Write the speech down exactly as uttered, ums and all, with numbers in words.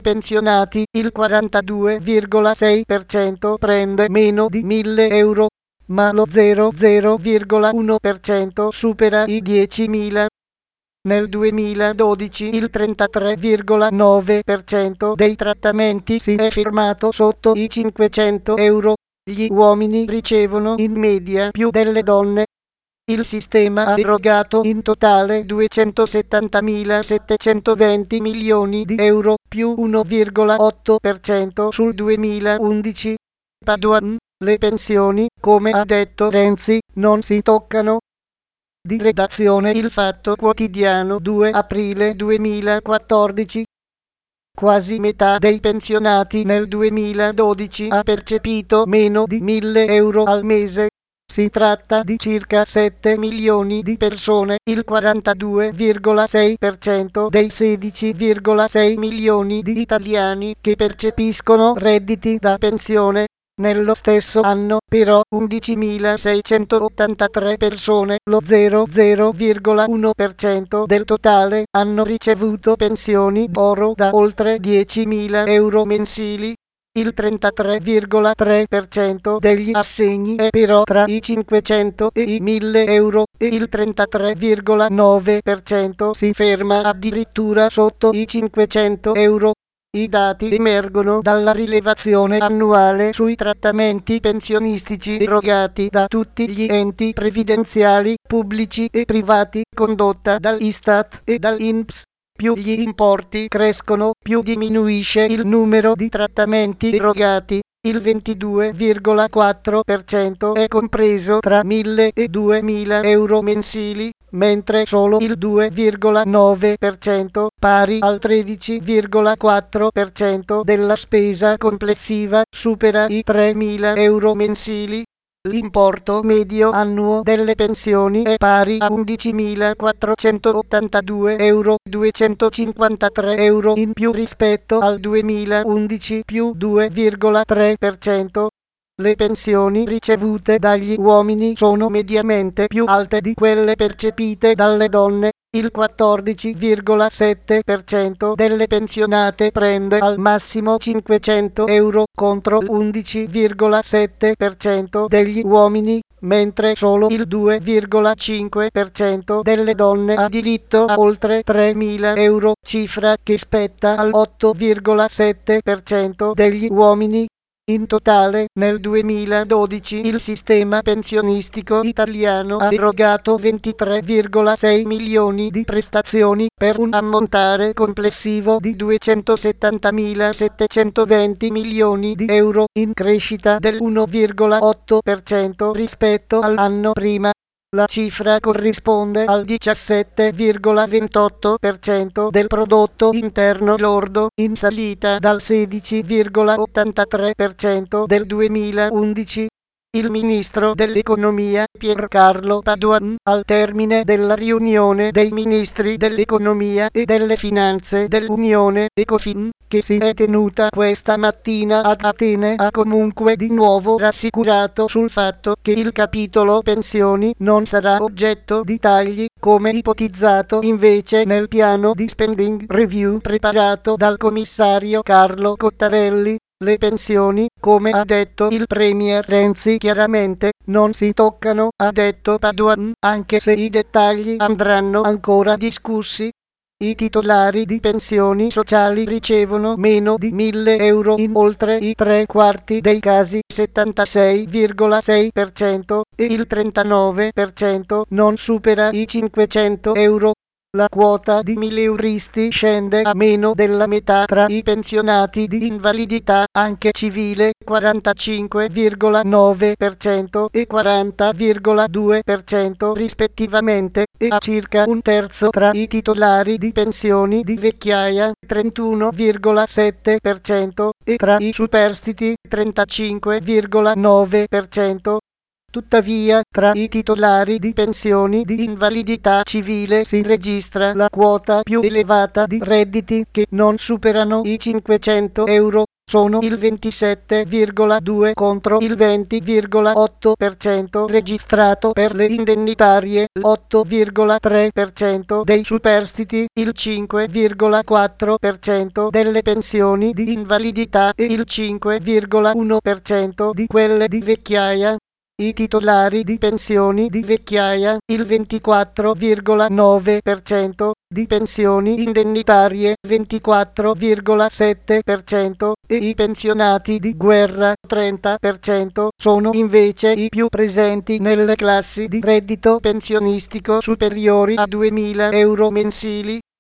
pensionati il quarantadue virgola sei per cento prende meno di mille euro, ma lo zero virgola uno per cento supera i diecimila. Nel duemiladodici il trentatré virgola nove per cento dei trattamenti si è fermato sotto i cinquecento euro. Gli uomini ricevono in media più delle donne. Il sistema ha erogato in totale duecentosettantamilasettecentoventi milioni di euro, più uno virgola otto per cento sul duemilaundici. Padoan, le pensioni, come ha detto Renzi, non si toccano. Di redazione Il Fatto Quotidiano, due aprile duemilaquattordici. Quasi metà dei pensionati nel duemiladodici ha percepito meno di mille euro al mese. Si tratta di circa sette milioni di persone, il quarantadue virgola sei per cento dei sedici virgola sei milioni di italiani che percepiscono redditi da pensione. Nello stesso anno, però, undicimilaseicentottantatré persone, lo zero virgola uno per cento del totale, hanno ricevuto pensioni d'oro da oltre diecimila euro mensili. Il trentatré virgola tre per cento degli assegni è però tra i cinquecento e i mille euro e il trentatré virgola nove per cento si ferma addirittura sotto i cinquecento euro. I dati emergono dalla rilevazione annuale sui trattamenti pensionistici erogati da tutti gli enti previdenziali pubblici e privati condotta dall'Istat e dall'I N P S. Più gli importi crescono, più diminuisce il numero di trattamenti erogati. Il ventidue virgola quattro per cento è compreso tra mille e duemila euro mensili, mentre solo il due virgola nove per cento, pari al tredici virgola quattro per cento della spesa complessiva, supera i tremila euro mensili. L'importo medio annuo delle pensioni è pari a undicimilaquattrocentottantadue euro, duecentocinquantatré euro in più rispetto al duemilaundici, più due virgola tre per cento. Le pensioni ricevute dagli uomini sono mediamente più alte di quelle percepite dalle donne. Il quattordici virgola sette per cento delle pensionate prende al massimo cinquecento euro contro l'undici virgola sette per cento degli uomini, mentre solo il due virgola cinque per cento delle donne ha diritto a oltre tremila euro, cifra che spetta al otto virgola sette per cento degli uomini. In totale, nel duemiladodici il sistema pensionistico italiano ha erogato ventitré virgola sei milioni di prestazioni per un ammontare complessivo di duecentosettantamilasettecentoventi milioni di euro, in crescita dell'uno virgola otto per cento rispetto all'anno prima. La cifra corrisponde al diciassette virgola ventotto per cento del prodotto interno lordo, in salita dal sedici virgola ottantatré per cento del duemilaundici. Il ministro dell'Economia, Piercarlo Padoan, al termine della riunione dei ministri dell'Economia e delle Finanze dell'Unione Ecofin, che si è tenuta questa mattina ad Atene, ha comunque di nuovo rassicurato sul fatto che il capitolo pensioni non sarà oggetto di tagli, come ipotizzato invece nel piano di spending review preparato dal commissario Carlo Cottarelli. Le pensioni, come ha detto il premier Renzi chiaramente, non si toccano, ha detto Padoan, anche se i dettagli andranno ancora discussi. I titolari di pensioni sociali ricevono meno di mille euro in oltre i tre quarti dei casi, settantasei virgola sei per cento, e il trentanove per cento non supera i cinquecento euro. La quota di mileuristi scende a meno della metà tra i pensionati di invalidità anche civile, quarantacinque virgola nove per cento e quaranta virgola due per cento rispettivamente, e a circa un terzo tra i titolari di pensioni di vecchiaia, trentuno virgola sette per cento, e tra i superstiti, trentacinque virgola nove per cento. Tuttavia, tra i titolari di pensioni di invalidità civile si registra la quota più elevata di redditi che non superano i cinquecento euro. sono il ventisette virgola due per cento contro il venti virgola otto per cento registrato per le indennitarie, l'otto virgola tre per cento dei superstiti, il cinque virgola quattro per cento delle pensioni di invalidità e il cinque virgola uno per cento di quelle di vecchiaia. I titolari di pensioni di vecchiaia, il ventiquattro virgola nove per cento, di pensioni indennitarie, ventiquattro virgola sette per cento, e i pensionati di guerra, trenta per cento, sono invece i più presenti nelle classi di reddito pensionistico superiori a duemila euro mensili.